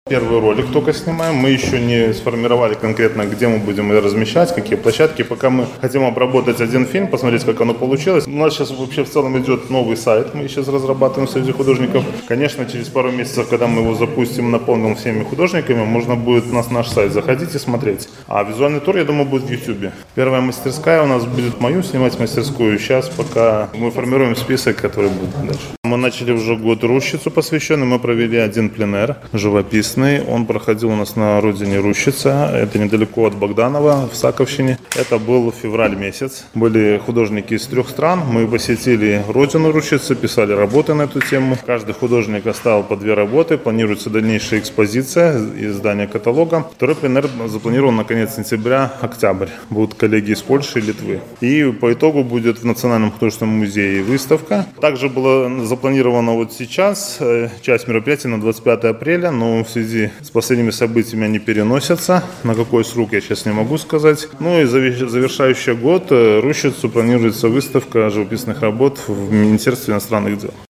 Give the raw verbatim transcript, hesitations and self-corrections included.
Первый ролик только снимаем, мы еще не сформировали конкретно, где мы будем ее размещать, какие площадки. Пока мы хотим обработать один фильм, посмотреть, как оно получилось. У нас сейчас вообще в целом идет новый сайт, мы сейчас разрабатываем среди художников. Конечно, через пару месяцев, когда мы его запустим, наполним всеми художниками, можно будет на наш сайт заходить и смотреть. А визуальный тур, я думаю, будет в YouTube. Первая мастерская у нас будет мою снимать мастерскую. Сейчас пока мы формируем список, который будет дальше. Мы начали уже год Рущицу посвященный, мы провели один пленэр живописный. Он проходил у нас на родине Рущица, это недалеко от Богданова, в Саковщине. Это был февраль месяц. Были художники из трех стран. Мы посетили родину Рущицы, писали работы на эту тему. Каждый художник оставил по две работы. Планируется дальнейшая экспозиция, издание каталога. Второй пленэр запланирован на конец сентября, октябрь. Будут коллеги из Польши и Литвы. И по итогу будет в Национальном художественном музее выставка. Также было запланировано вот сейчас часть мероприятий на двадцать пятое апреля, но в связи с последними событиями они переносятся. На какой срок я сейчас не могу сказать. Ну и завершающий год Рущицу планируется выставка живописных работ в Министерстве иностранных дел.